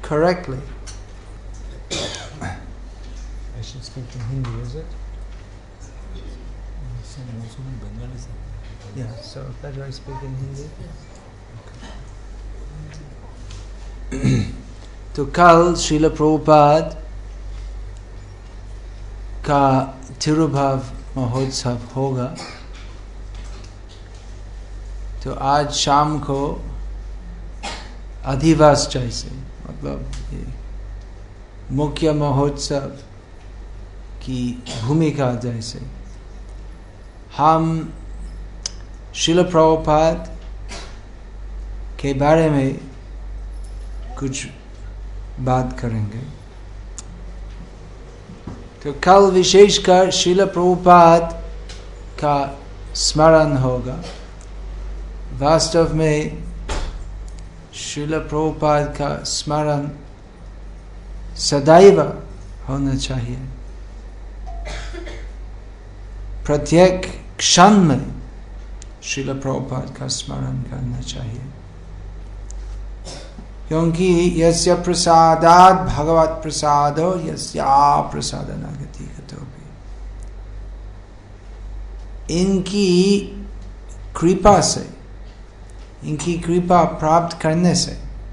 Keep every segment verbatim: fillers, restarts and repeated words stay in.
correctly. I should speak in Hindi, is it? Yeah, so better I speak in Hindi. तो कल श्रील प्रभुपाद का तिरुभाव महोत्सव होगा, तो आज शाम को अधिवास जैसे मतलब ये मुख्य महोत्सव की भूमिका जैसे हम श्रील प्रभुपाद के बारे में कुछ बात करेंगे। तो कल विशेषकर श्रील प्रभुपाद का स्मरण होगा। वास्तव में श्रील प्रभुपाद का स्मरण सदैव होना चाहिए। प्रत्येक क्षण में श्रील प्रभुपाद का स्मरण करना चाहिए, क्योंकि यस्य प्रसादात् भगवत् प्रसादो यस्या प्रसादनागति गतोपि। इनकी कृपा से, इनकी कृपा प्राप्त करने से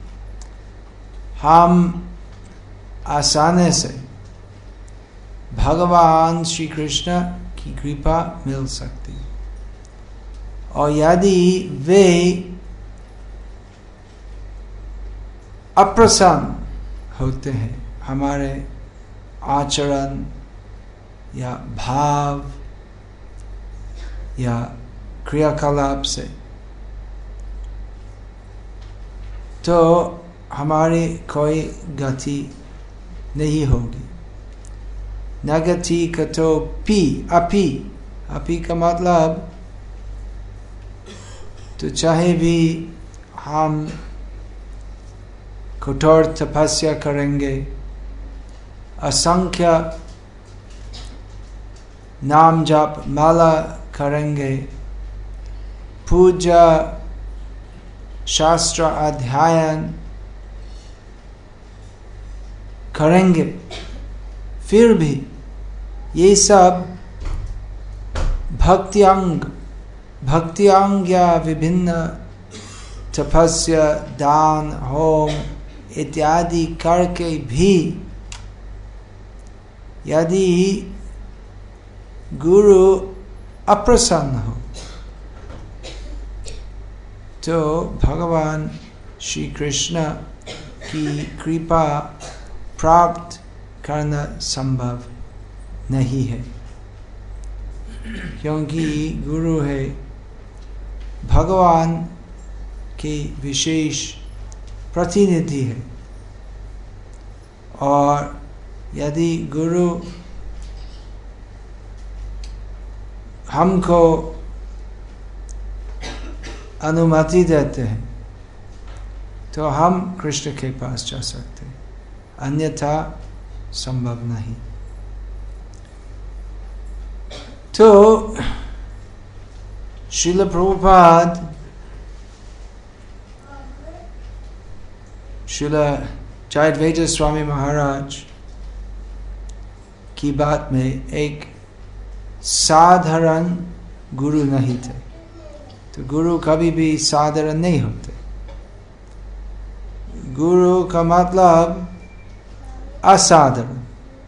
हम आसानी से भगवान श्री कृष्ण की कृपा मिल सकती। और यदि वे अप्रसन्न होते हैं हमारे आचरण या भाव या क्रियाकलाप से, तो हमारी कोई गति नहीं होगी। न गति कतोपि अपि, अपि का मतलब तो चाहे भी हम कठोर तपस्या करेंगे, असंख्य नाम जाप माला करेंगे, पूजा शास्त्र अध्ययन करेंगे, फिर भी ये सब भक्ति अंग भक्ति अंग या विभिन्न तपस्या दान होम इत्यादि करके भी यदि गुरु अप्रसन्न हो, तो भगवान श्री कृष्ण की कृपा प्राप्त करना संभव नहीं है, क्योंकि गुरु है भगवान के विशेष प्रतिनिधि है। और यदि गुरु हमको अनुमति देते हैं तो हम कृष्ण के पास जा सकते, अन्यथा संभव नहीं। तो श्रील प्रभुपाद श्रील जयद्वैत स्वामी महाराज की बात में एक साधारण गुरु नहीं थे। तो गुरु कभी भी साधारण नहीं होते। गुरु का मतलब असाधारण।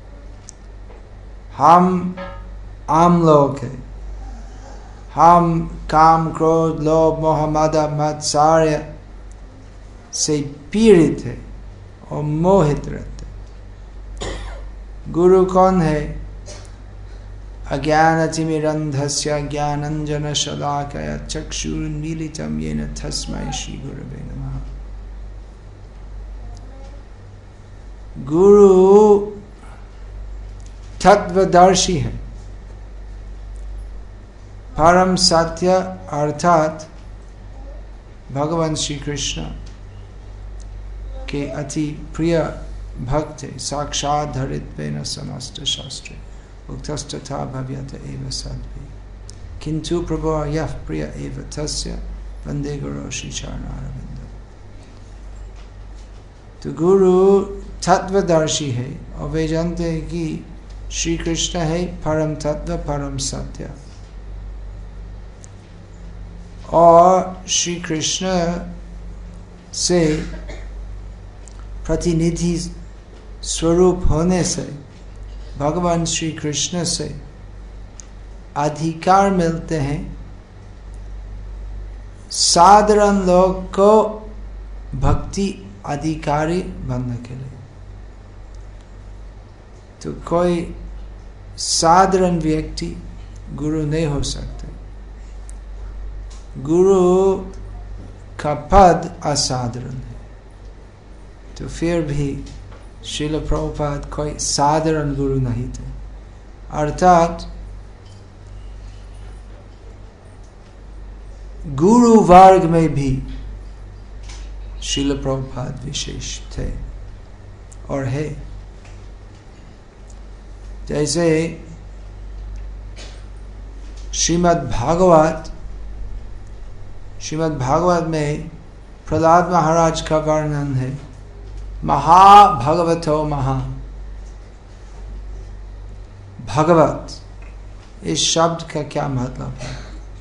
हम आम लोग हैं, हम काम क्रोध लोभ मोह मद मत्सर्य से पीड़ित है और मोहित रहते। गुरु कौन है? अज्ञानतिमिरन्धस्य ज्ञानाञ्जन शलाकया चक्षुरुन्मीलितं येन तस्मै श्री गुरवे नमः। गुरु तत्वदर्शी है। परम सत्य अर्थात भगवान श्री कृष्ण के अति प्रिय भक्त है। साक्षात धरित्वेन समस्त शास्त्रे उक्तस्तथा भव्यत एव सद्भिः किंतु प्रभो यः प्रिय एव तस्य वंदे गुरो श्री चरणारविंद। तो गुरु तत्वदर्शी है और वे जानते हैं कि श्री कृष्ण है परम तत्व परम सत्य, और श्री कृष्ण से प्रतिनिधि स्वरूप होने से भगवान श्री कृष्ण से अधिकार मिलते हैं साधारण लोग को भक्ति अधिकारी बनने के लिए। तो कोई साधारण व्यक्ति गुरु नहीं हो सकते। गुरु का पद असाधारण है। तो फिर भी श्रील प्रभुपाद कोई साधारण गुरु नहीं थे, अर्थात गुरु वर्ग में भी श्रील प्रभुपाद विशेष थे और है। जैसे श्रीमद् भागवत श्रीमद् भागवत में प्रहलाद महाराज का वर्णन है, महाभगवतो महा। भगवत इस शब्द का क्या मतलब है?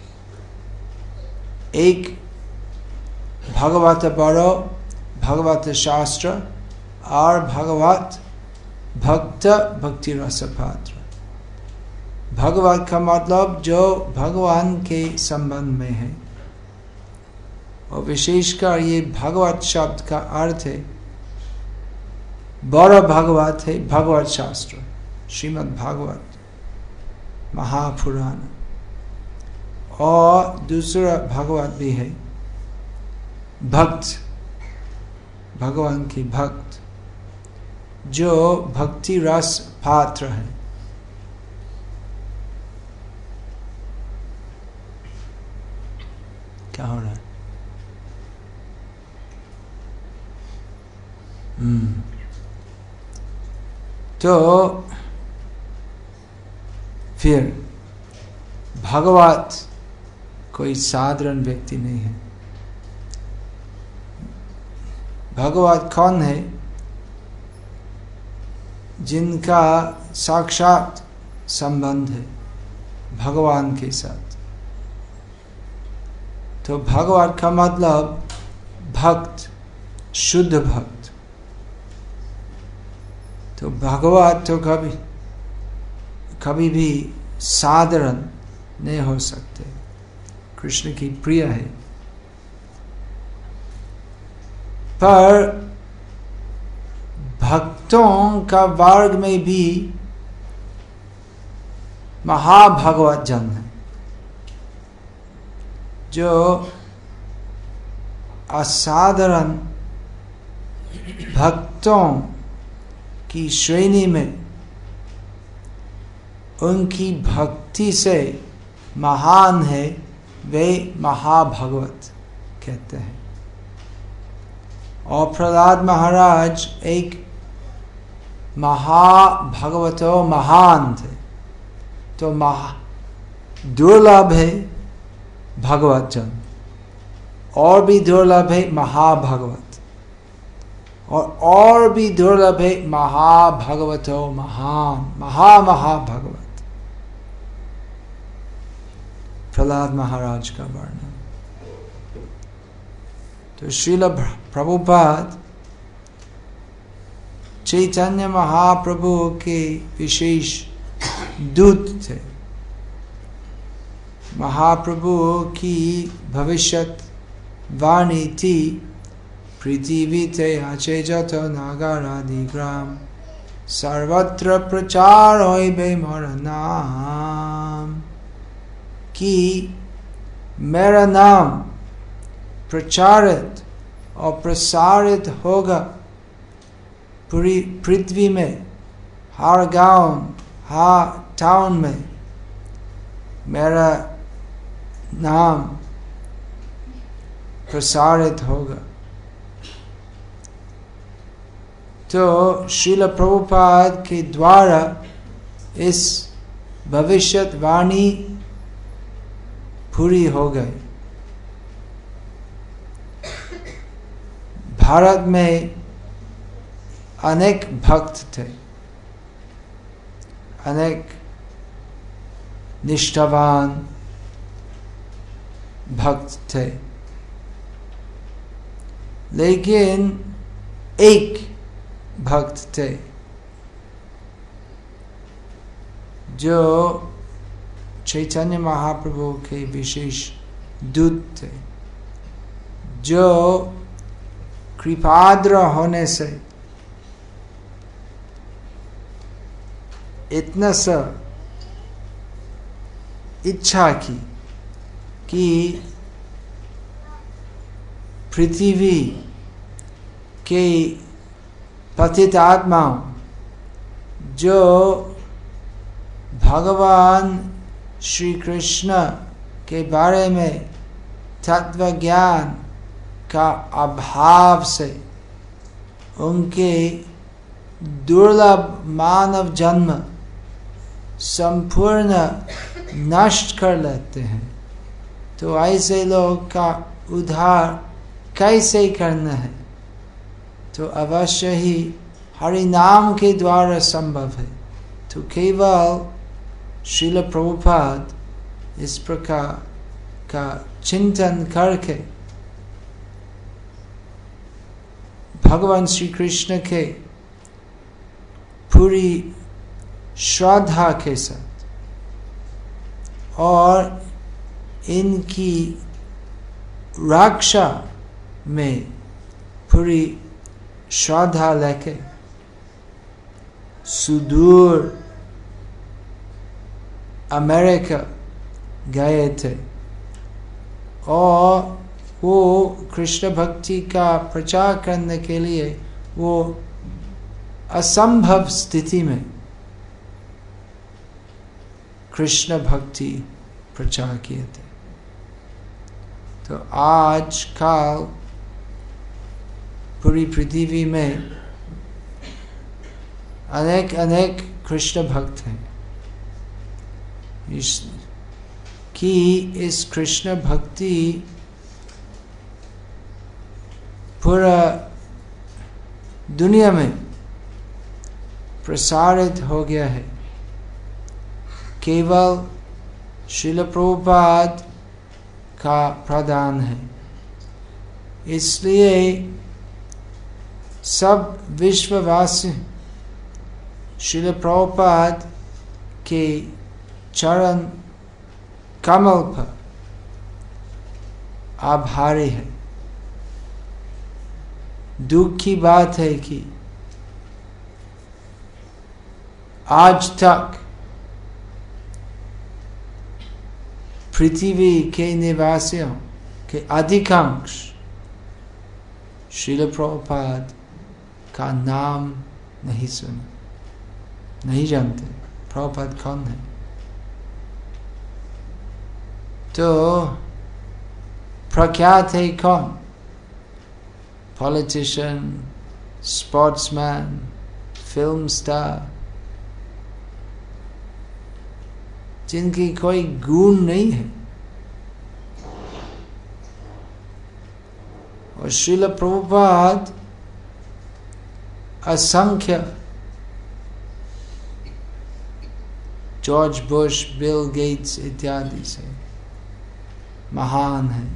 एक भगवत बड़ो, भगवत शास्त्र, और भगवत भक्त भक्ति रस पात्र। भगवत का मतलब जो भगवान के संबंध में है, और विशेषकर ये भगवत शब्द का अर्थ है बड़ा भगवत है भगवत शास्त्र, श्रीमद् भागवत महापुराण, और दूसरा भगवत भी है भक्त, भगवान की भक्त जो भक्ति रस पात्र है। क्या हो रहा है? हम्म तो फिर भगवत कोई साधारण व्यक्ति नहीं है। भगवत कौन है? जिनका साक्षात संबंध है भगवान के साथ। तो भगवत का मतलब भक्त, शुद्ध भक्त। तो भगवत तो कभी कभी भी साधारण नहीं हो सकते, कृष्ण की प्रिय है। पर भक्तों का वर्ग में भी महाभगवत जन है, जो असाधारण भक्तों की श्रेणी में उनकी भक्ति से महान है, वे महाभगवत कहते हैं। और प्रहलाद महाराज एक महाभगवतो महान थे। तो महा दुर्लभ है भगवत जन, और भी दुर्लभ है महाभगवत, और और भी दुर्लभ है महाभगवतो महान, महा महाभगवत। प्रहलाद महाराज का वर्णन। तो श्रील प्रभुपाद चैतन्य महाप्रभु के विशेष दूत थे। महाप्रभु की भविष्यत वाणी थी, पृथ्वी ते आचे जत नागारादि ग्राम, सर्वत्र प्रचार होइबे मोर नाम। कि मेरा नाम प्रचारित और प्रसारित होगा पूरी पृथ्वी में, हर गांव हर टाउन में मेरा नाम प्रसारित होगा। तो श्रील प्रभुपाद के द्वारा इस भविष्यवाणी पूरी हो गई। भारत में अनेक भक्त थे, अनेक निष्ठावान भक्त थे, लेकिन एक भक्त थे जो चैतन्य महाप्रभु के विशेष दूत थे, जो कृपाद्र होने से इतना सा इच्छा की कि पृथ्वी के पतित आत्माओं जो भगवान श्री कृष्ण के बारे में तत्व ज्ञान का अभाव से उनके दुर्लभ मानव जन्म संपूर्ण नष्ट कर लेते हैं, तो ऐसे लोग का उद्धार कैसे करना है? तो अवश्य ही हरि नाम के द्वारा संभव है। तो केवल श्रील प्रभुपाद इस प्रकार का चिंतन करके भगवान श्री कृष्ण के पूरी श्रद्धा के साथ और इनकी रक्षा में पूरी श्रद्धा लेके सुदूर अमेरिका गए थे और वो कृष्ण भक्ति का प्रचार करने के लिए वो असंभव स्थिति में कृष्ण भक्ति प्रचार किए थे। तो आज काल पूरी पृथ्वी में अनेक अनेक कृष्ण भक्त हैं इस कि इस कृष्ण भक्ति पूरा दुनिया में प्रसारित हो गया है। केवल श्रील प्रभुपाद का प्रदान है, इसलिए सब विश्ववासी श्रील प्रभुपाद के चरण कमल पर आभारी है। दुख की बात है कि आज तक पृथ्वी के निवासियों के अधिकांश श्रील प्रभुपाद का नाम नहीं सुना, नहीं जानते प्रभुपाद कौन है। तो प्रख्यात है कौन? पॉलिटिशियन, स्पोर्ट्समैन, फिल्म स्टार, जिनकी कोई गुण नहीं है। और श्रील प्रभुपाद असंख्य जॉर्ज बुश, बिल गेट्स इत्यादि से महान है।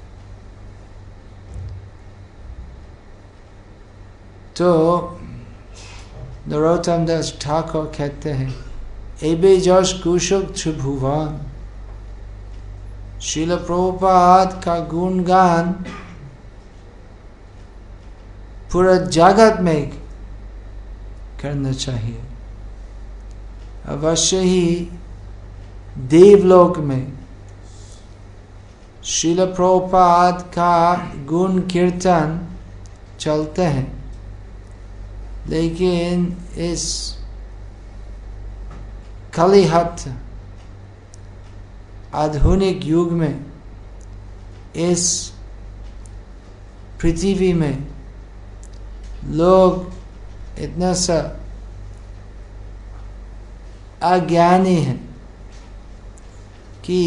तो नरोत्तम दास ठाकुर कहते हैं, एबे जश कुशुक त्रिभुवन, श्रील प्रभुपाद का गुणगान पूरा जगत में करना चाहिए। अवश्य ही देवलोक में श्रील प्रभुपाद का गुण कीर्तन चलते हैं, लेकिन इस कलिहत आधुनिक युग में इस पृथ्वी में लोग इतना सा अज्ञानी हैं कि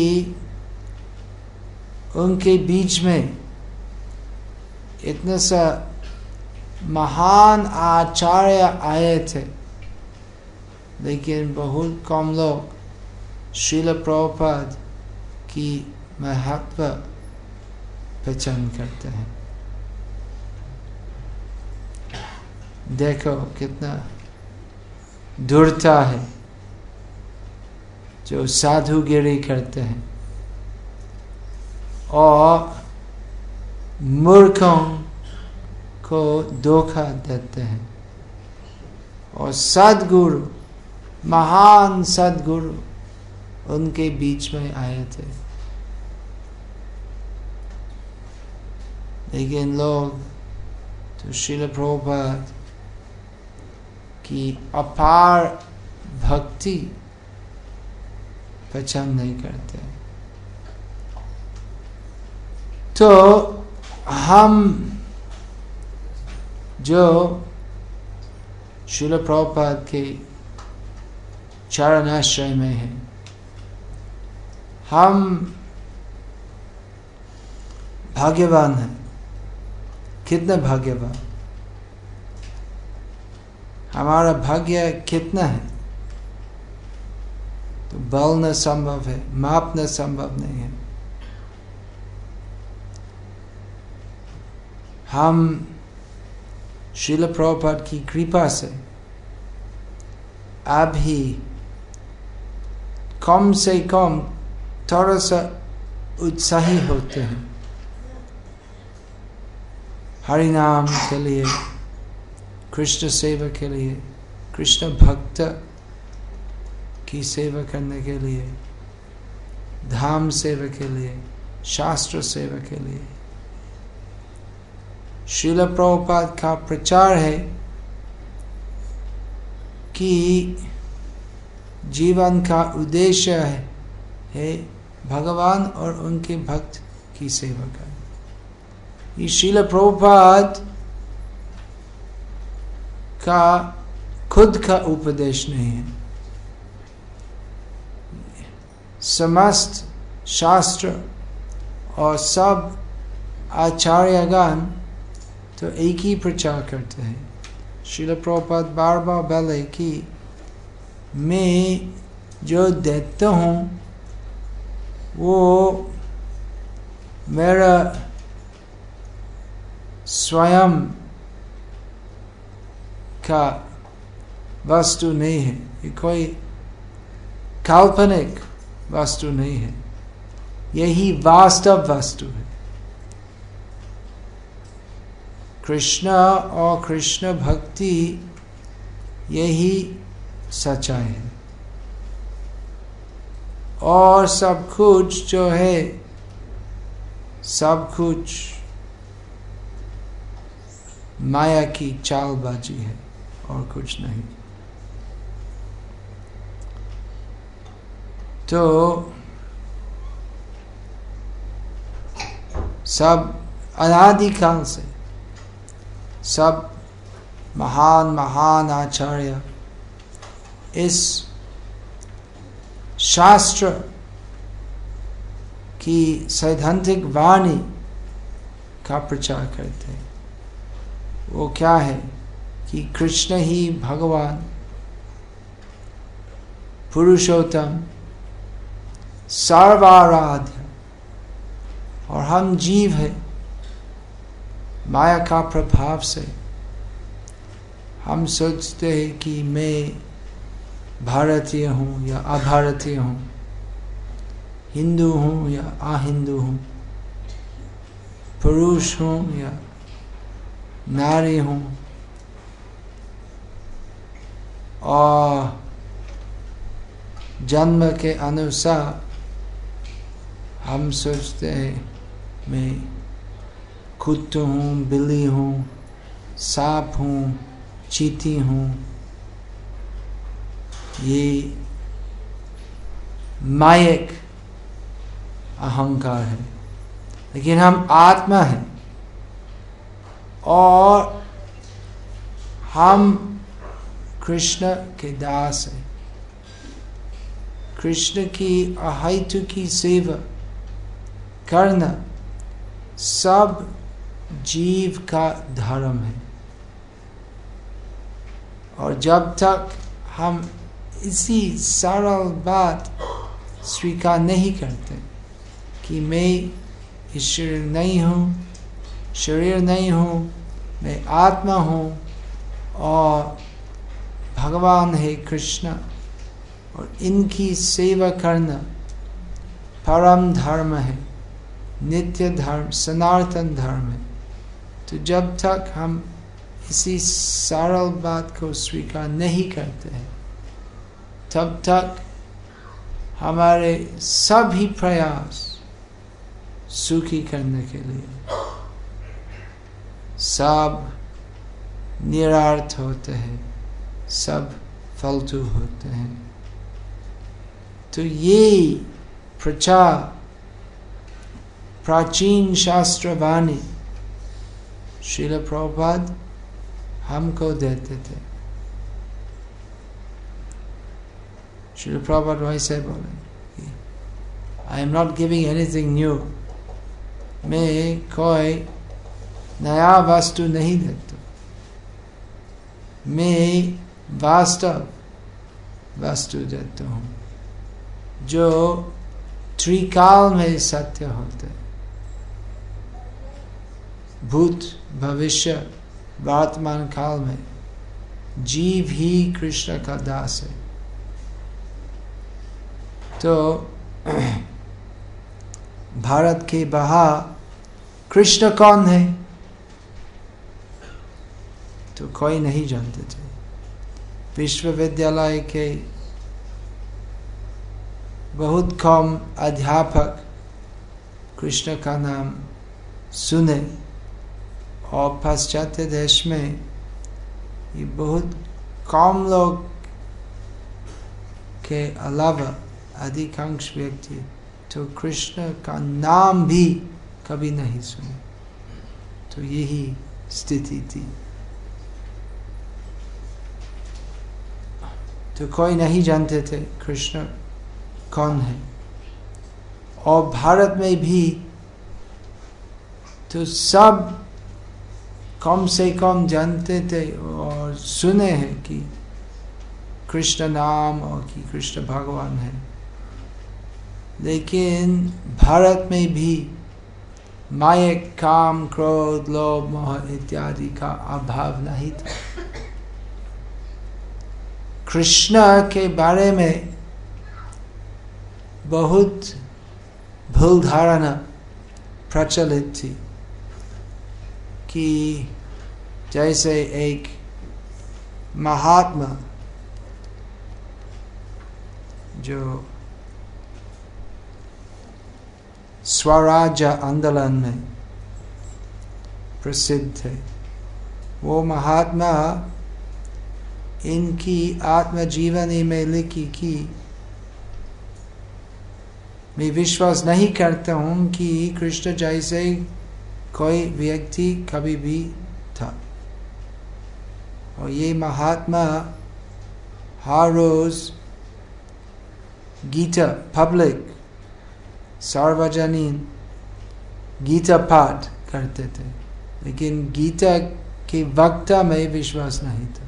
उनके बीच में इतना सा महान आचार्य आए थे, लेकिन बहुत कम लोग श्रील प्रभुपाद की महत्व पहचान करते हैं। देखो कितना दूरता है जो साधुगिरी करते हैं और मूर्खों को धोखा देते हैं, और सद्गुरु, महान सद्गुरु उनके बीच में आए थे। लेकिन लोग तो श्रील प्रभुपाद की अपार भक्ति पहचान नहीं करते। तो हम जो श्रील प्रभुपाद के चरणाश्रय में हैं, हम भाग्यवान हैं। कितने भाग्यवान, हमारा भाग्य कितना है तो बोलना संभव है, मापना संभव नहीं है। हम श्रील प्रभुपाद की कृपा से अभी कम से कम थोड़ा सा उत्साही होते हैं हरि नाम के लिए, कृष्ण सेवा के लिए, कृष्ण भक्त की सेवा करने के लिए, धाम सेवा के लिए, शास्त्र सेवा के लिए। श्रील प्रभुपाद का प्रचार है कि जीवन का उद्देश्य है, है भगवान और उनके भक्त की सेवा करना। ये श्रील प्रभुपाद का खुद का उपदेश नहीं है। समस्त शास्त्र और सब आचार्यगण तो एक ही प्रचार करते हैं। श्रील प्रभुपाद बार बार बोले कि मैं जो देता हूँ वो मेरा स्वयं का वस्तु नहीं है, ये कोई काल्पनिक वस्तु नहीं है, यही वास्तव वस्तु है। कृष्ण और कृष्ण भक्ति यही सच्चाई है, और सब कुछ जो है सब कुछ माया की चालबाजी है और कुछ नहीं। तो सब अनादिकाल से सब महान महान आचार्य इस शास्त्र की सैद्धांतिक वाणी का प्रचार करते हैं। वो क्या है कि कृष्ण ही भगवान पुरुषोत्तम सर्वाराध्य, और हम जीव है। माया का प्रभाव से हम सोचते हैं कि मैं भारतीय हूँ या अभारतीय हूँ, हिंदू हूँ या अहिंदू हूँ, पुरुष हूँ या नारी हूँ, और जन्म के अनुसार हम सोचते हैं मैं कुत्ता हूँ, बिल्ली हूँ, सांप हूँ, चींटी हूँ। ये मायिक अहंकार है, लेकिन हम आत्मा हैं और हम कृष्ण के दास हैं। कृष्ण की अहेतु की सेवा करना सब जीव का धर्म है। और जब तक हम इसी सरल बात स्वीकार नहीं करते कि मैं ईश्वर नहीं हूँ, शरीर नहीं हूँ, मैं आत्मा हूँ और भगवान है कृष्ण और इनकी सेवा करना परम धर्म है, नित्य धर्म, सनातन धर्म है। तो जब तक हम इसी सरल बात को स्वीकार नहीं करते हैं, तब तक हमारे सभी प्रयास सुखी करने के लिए सब निरार्थ होते हैं, सब फालतू होते हैं। तो ये प्रचार प्राचीन शास्त्रवाणी श्रील प्रभुपाद हमको देते थे। श्रील प्रभुपाद वैसे बोले, I am not giving anything new, मैं कोई नया वस्तु नहीं देता, मैं वास्तव वस्तु देता हूँ जो त्रिकाल में सत्य होते, भूत भविष्य वर्तमान काल में जीव ही कृष्ण का दास है। तो भारत के बाहर कृष्ण कौन है तो कोई नहीं जानते थे। विश्वविद्यालय के बहुत कम अध्यापक कृष्ण का नाम सुने और पाश्चात्य देश में ये बहुत कम लोग के अलावा अधिकांश व्यक्ति तो कृष्ण का नाम भी कभी नहीं सुने। तो यही स्थिति थी। तो कोई नहीं जानते थे कृष्ण कौन है। और भारत में भी तो सब कम से कम जानते थे और सुने हैं कि कृष्ण नाम और कि कृष्ण भगवान है। लेकिन भारत में भी माया, काम, क्रोध, लोभ, मोह इत्यादि का अभाव नहीं था। कृष्ण के बारे में बहुत भूल धारणा प्रचलित थी कि जैसे एक महात्मा जो स्वराज्य आंदोलन में प्रसिद्ध थे, वो महात्मा इनकी आत्मजीवनी में लिखी कि मैं विश्वास नहीं करता हूँ कि कृष्ण जैसे कोई व्यक्ति कभी भी था। और ये महात्मा हर रोज गीता पब्लिक सार्वजनिक गीता पाठ करते थे, लेकिन गीता के वक्ता में विश्वास नहीं था।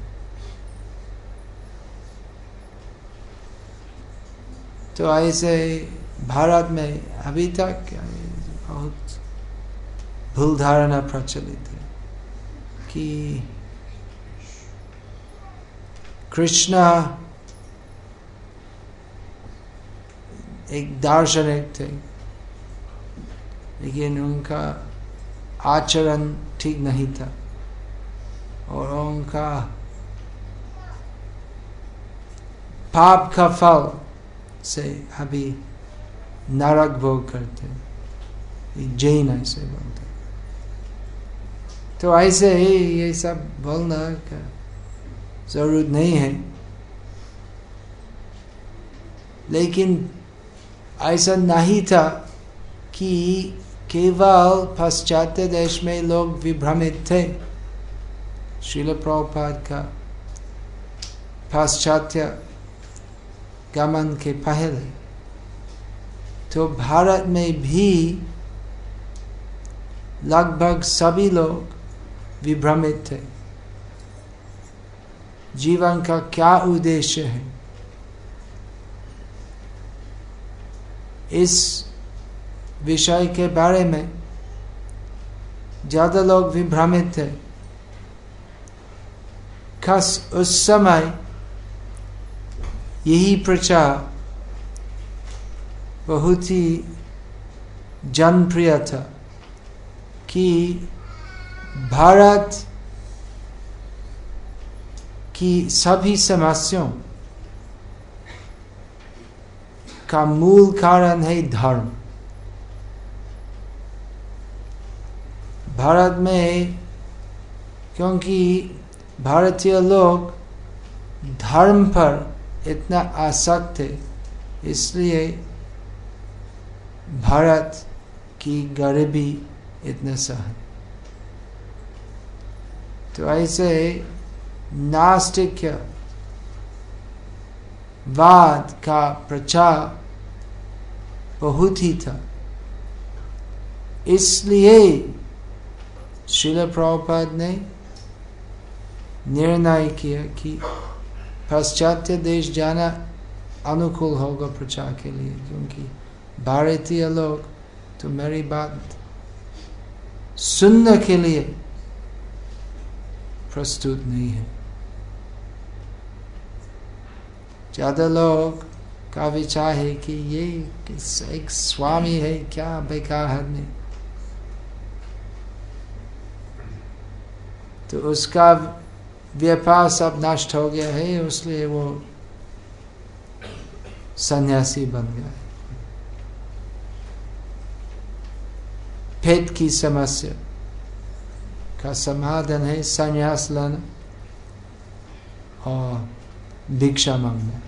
तो ऐसे भारत में अभी तक बहुत भूल धारणा प्रचलित है कि कृष्ण एक दार्शनिक थे, लेकिन उनका आचरण ठीक नहीं था और उनका पाप का फल से अभी नरक भोग करते। जैन ऐसे बोलते। तो ऐसे ही ये सब बोलना का जरूरत नहीं है। लेकिन ऐसा नहीं था कि केवल पाश्चात्य देश में लोग विभ्रमित थे। श्रील प्रभुपाद का पाश्चात्य गमन के पहले तो भारत में भी लगभग सभी लोग विभ्रमित थे। जीवन का क्या उद्देश्य है, इस विषय के बारे में ज्यादा लोग विभ्रमित थे। खास उस समय यही प्रचार बहुत ही जनप्रिय था कि भारत की सभी समस्याओं का मूल कारण है धर्म। भारत में क्योंकि भारतीय लोग धर्म पर इतना आसक्त थे, इसलिए भारत की गरीबी इतना सहन। तो ऐसे नास्तिक वाद का प्रचार बहुत ही था। इसलिए श्रील प्रभुपाद ने निर्णय किया कि पाश्चात्य देश जाना अनुकूल होगा प्रचार के लिए, क्योंकि भारतीय लोग तो मेरी बात सुनने के लिए प्रस्तुत नहीं है। ज्यादा लोग का विचार है कि ये एक स्वामी है, क्या बेकार आदमी, तो उसका व्यापार सब नष्ट हो गया है, इसलिए वो सन्यासी बन गया। पेट की समस्या का समाधान है संन्यास लेना और भिक्षा मांगना।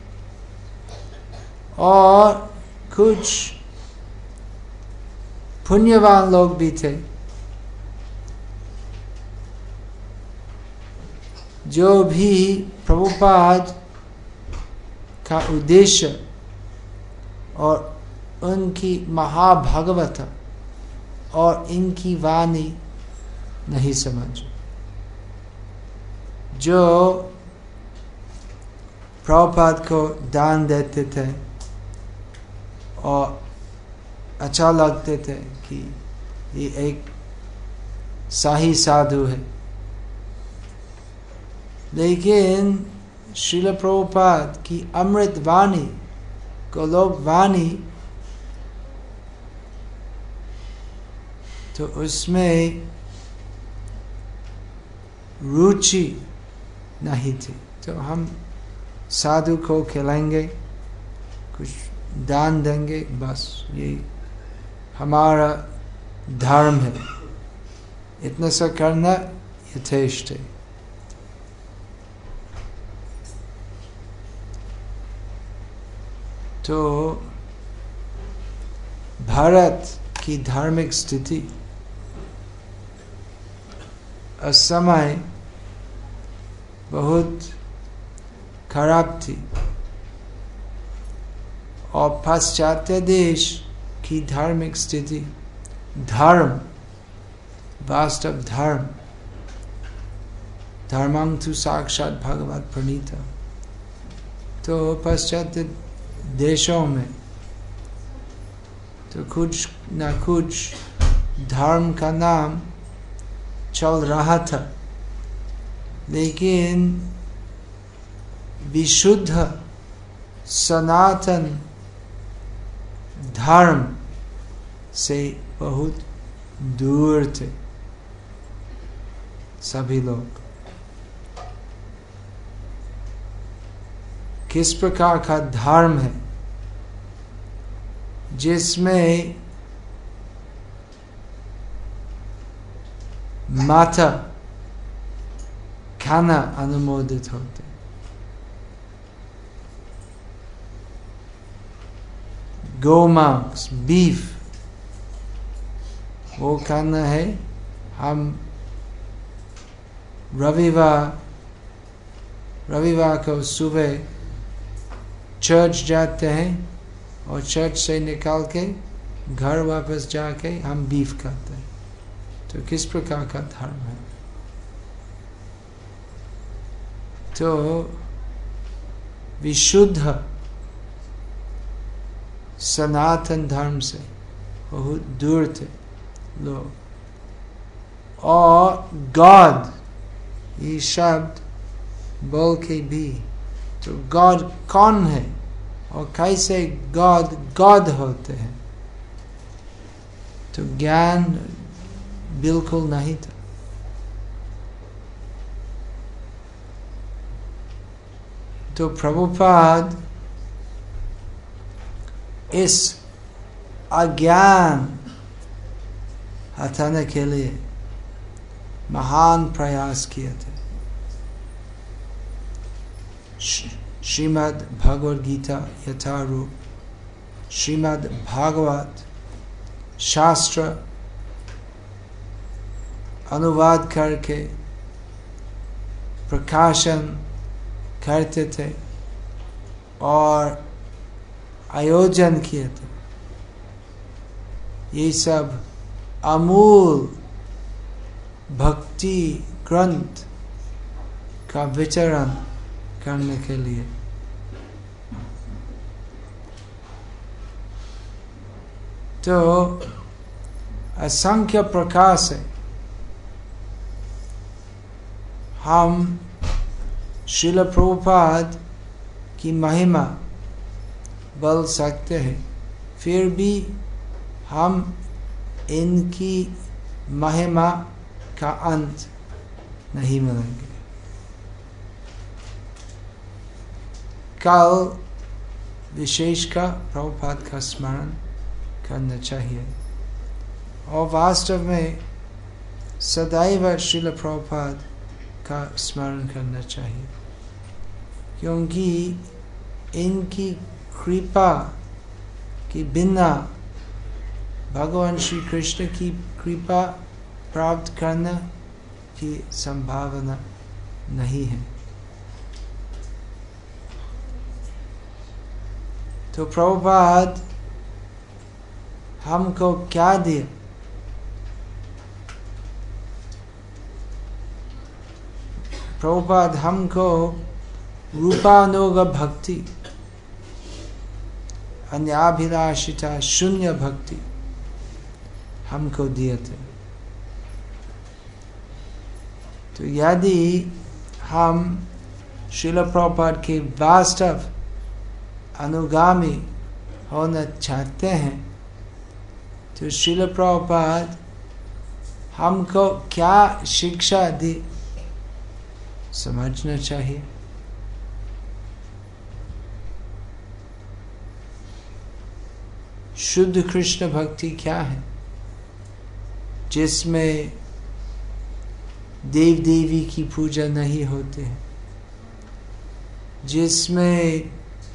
और कुछ पुण्यवान लोग भी थे जो भी प्रभुपाद का उद्देश्य और उनकी महाभागवत और इनकी वाणी नहीं समझ, जो प्रभुपाद को दान देते थे और अच्छा लगते थे कि ये एक सही साधु है, लेकिन श्रील प्रभुपाद की अमृत वाणी गोलोक वाणी तो उसमें रुचि नहीं थी। तो हम साधु को खिलाएंगे, कुछ दान देंगे, बस ये हमारा धर्म है, इतना सा करना यथेष्ट है। तो भारत की धार्मिक स्थिति उस समय बहुत खराब थी और पाश्चात्य देश की धार्मिक स्थिति, धर्म, वास्तव धर्म, धर्मं तु साक्षात भगवत प्रणीता, तो पाश्चात्य देशों में तो कुछ न कुछ धर्म का नाम चल रहा था, लेकिन विशुद्ध सनातन धर्म से बहुत दूर थे सभी लोग। किस प्रकार का धर्म है जिसमें माता खाना अनुमोदित होते, गोमांस, बीफ वो खाना है। हम रविवार रविवार को सुबह चर्च जाते हैं और चर्च से निकाल के घर वापस जाके हम बीफ खाते हैं। तो किस प्रकार का धर्म है? तो विशुद्ध सनातन धर्म से बहुत दूर थे लोग, और गॉड ये शब्द बोल के भी, तो गॉड कौन है और कैसे गॉड गॉड होते हैं, तो ज्ञान बिल्कुल नहीं था। तो प्रभुपाद इस अज्ञान हटाने के लिए महान प्रयास किए थे। श्रीमद् भगवद गीता यथारूप, श्रीमद् भागवत शास्त्र अनुवाद करके प्रकाशन करते थे और आयोजन किए थे। ये सब अमूल भक्ति ग्रंथ का विचरण करने के लिए। तो असंख्य प्रकार से हम श्रील प्रभुपाद की महिमा बोल सकते हैं, फिर भी हम इनकी महिमा का अंत नहीं मिलेंगे। कल विशेष का प्रभुपाद का स्मरण करना चाहिए, और वास्तव में सदैव श्रील प्रभुपाद का स्मरण करना चाहिए, क्योंकि इनकी कृपा के बिना भगवान श्री कृष्ण की कृपा प्राप्त करने की संभावना नहीं है। तो प्रभुपाद हमको क्या दिया? प्रभुपाद हमको रूपानुग भक्ति, अन्याभिलाषिता शून्य भक्ति हमको दिए थे। तो यदि हम श्रील प्रभुपाद के वास्तव अनुगामी होना चाहते हैं, तो श्रील प्रभुपाद हमको क्या शिक्षा दी समझना चाहिए। शुद्ध कृष्ण भक्ति क्या है? जिसमें देव देवी की पूजा नहीं होती है, जिसमें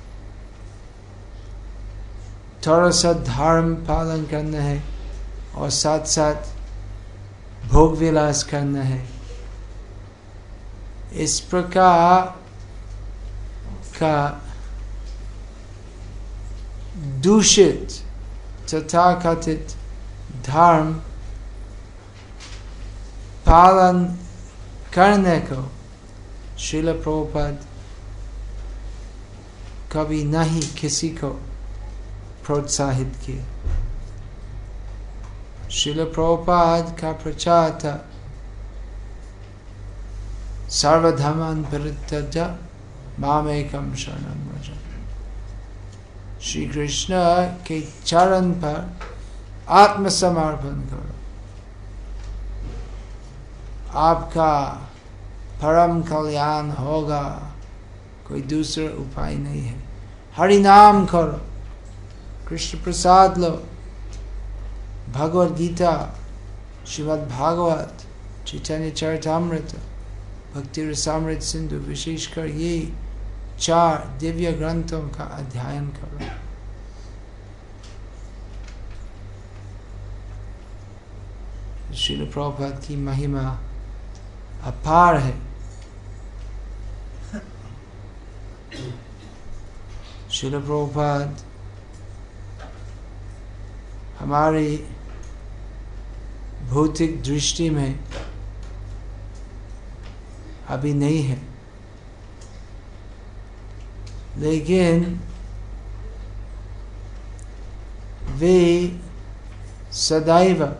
थोड़ा सा धर्म पालन करना है और साथ साथ भोग विलास करना है। इस प्रकार का दूषित तथा कथित धर्म पालन करने को श्रील प्रभुपाद कभी नहीं किसी को प्रोत्साहित किए। श्रील प्रभुपाद का प्रचार था सर्वधर्मान् परित्यज्य मामेकं शरणं व्रज। श्री कृष्ण के चरण पर आत्मसमर्पण करो, आपका परम कल्याण होगा, कोई दूसरा उपाय नहीं है। हरि नाम करो, कृष्ण प्रसाद लो, भगवद गीता, श्रीमद् भागवत, चैतन्य चरितामृत, भक्ति रसामृत सिंधु, विशेषकर ये चार दिव्य ग्रंथों का अध्ययन करो। श्रील प्रभुपाद की महिमा अपार है। श्रील प्रभुपाद हमारी भौतिक दृष्टि में अभी नहीं है, लेकिन वे सदैव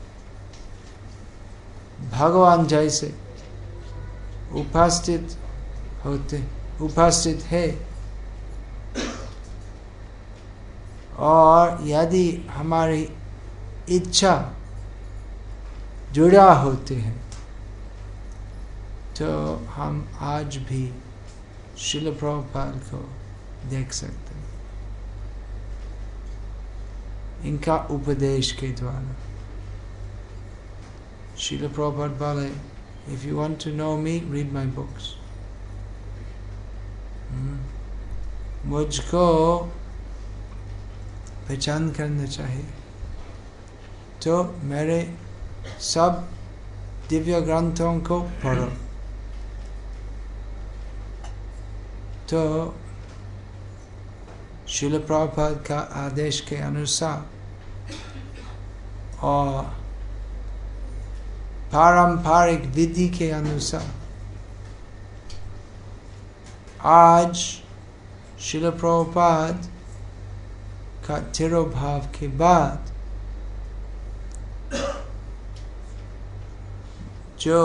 भगवान जैसे उपस्थित होते उपस्थित है। और यदि हमारी इच्छा जुड़ा होते हैं तो हम आज भी श्रील प्रभुपाद को देख सकते हैं इनका उपदेश के द्वारा। श्रील प्रभुपाद बोले, if you want to know me, read my books. मुझको पहचान करना चाहिए तो मेरे सब दिव्य ग्रंथों को पढ़ो। तो श्रील प्रभुपाद का आदेश के अनुसार और पारंपरिक विधि के अनुसार आज श्रील प्रभुपाद का तिरोभाव के बाद जो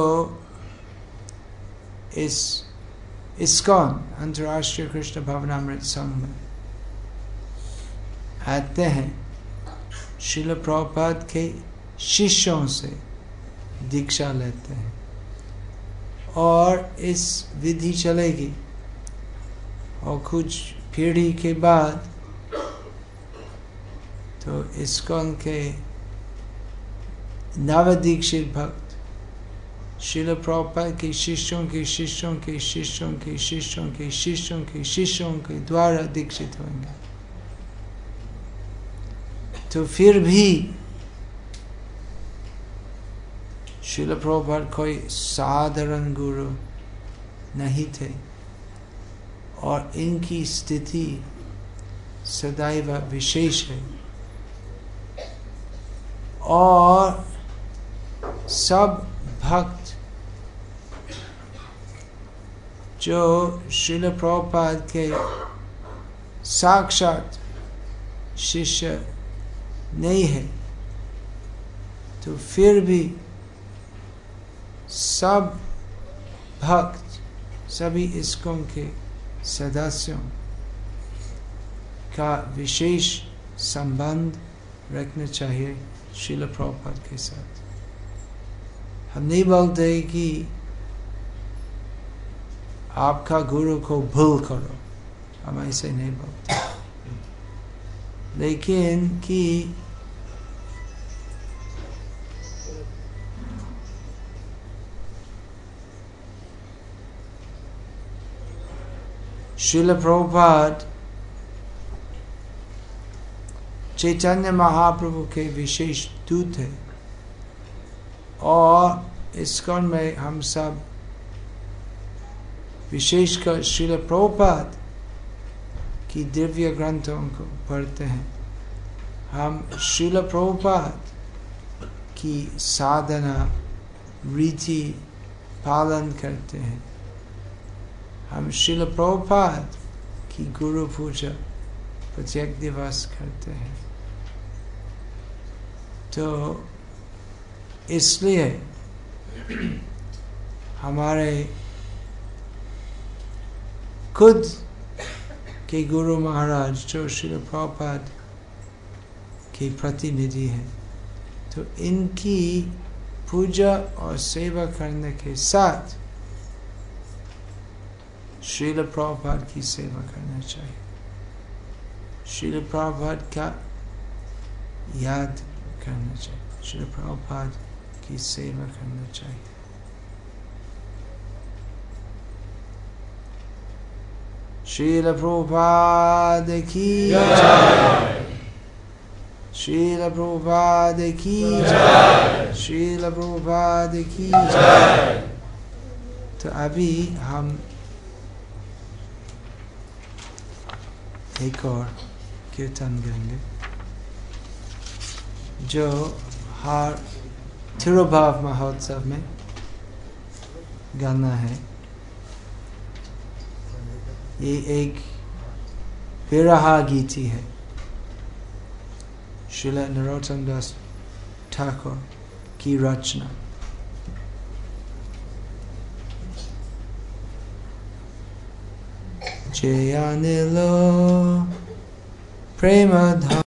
इस इस्कॉन अंतर्राष्ट्रीय कृष्ण भवनामृत संघ में आते हैं, श्रील प्रभुपाद के शिष्यों से दीक्षा लेते हैं और इस विधि चलेगी। और कुछ पीढ़ी के बाद तो इस्कॉन के नवदीक्षित भक्त श्रील प्रभुपाद के शिष्यों के शिष्यों के शिष्यों के शिष्यों के शिष्यों के शिष्यों के द्वारा दीक्षित होंगे। तो फिर भी श्रील प्रभुपाद कोई साधारण गुरु नहीं थे और इनकी स्थिति सदैव विशेष है। और सब भक्त जो श्रील प्रभुपाद के साक्षात शिष्य नहीं है तो फिर भी सब भक्त सभी इस्कॉन के सदस्यों का विशेष संबंध रखना चाहिए श्रील प्रभुपाद के साथ। हम नहीं बोलते कि आपका गुरु को भूल करो, हम ऐसे नहीं बोलते, लेकिन कि श्रील प्रभुपाद चैतन्य महाप्रभु के विशेष दूत है और इस्कॉन में हम सब विशेषकर श्रील प्रभुपाद की दिव्य ग्रंथों को पढ़ते हैं। हम श्रील प्रभुपाद की साधना रीति पालन करते हैं। हम श्रील प्रभुपाद की गुरु पूजा प्रत्येक दिवस करते हैं। तो इसलिए हमारे खुद के गुरु महाराज जो श्रील प्रभुपाद के प्रतिनिधि हैं, तो इनकी पूजा और सेवा करने के साथ श्रील प्रभुपाद की सेवा करना चाहिए। श्रील प्रभुपाद का याद करना चाहिए, श्रील प्रभुपाद की सेवा करना चाहिए। श्रील प्रभुपाद की जय, श्रील प्रभुपाद की जय, श्रील प्रभुपाद की जय। तो अभी हम एक और कीर्तन गाएंगे जो हर तिरुभाव महोत्सव में गाना है। ये एक विरहा गीति है, श्रील नरोत्तम दास ठाकुर की रचना। जय अनिलो प्रेम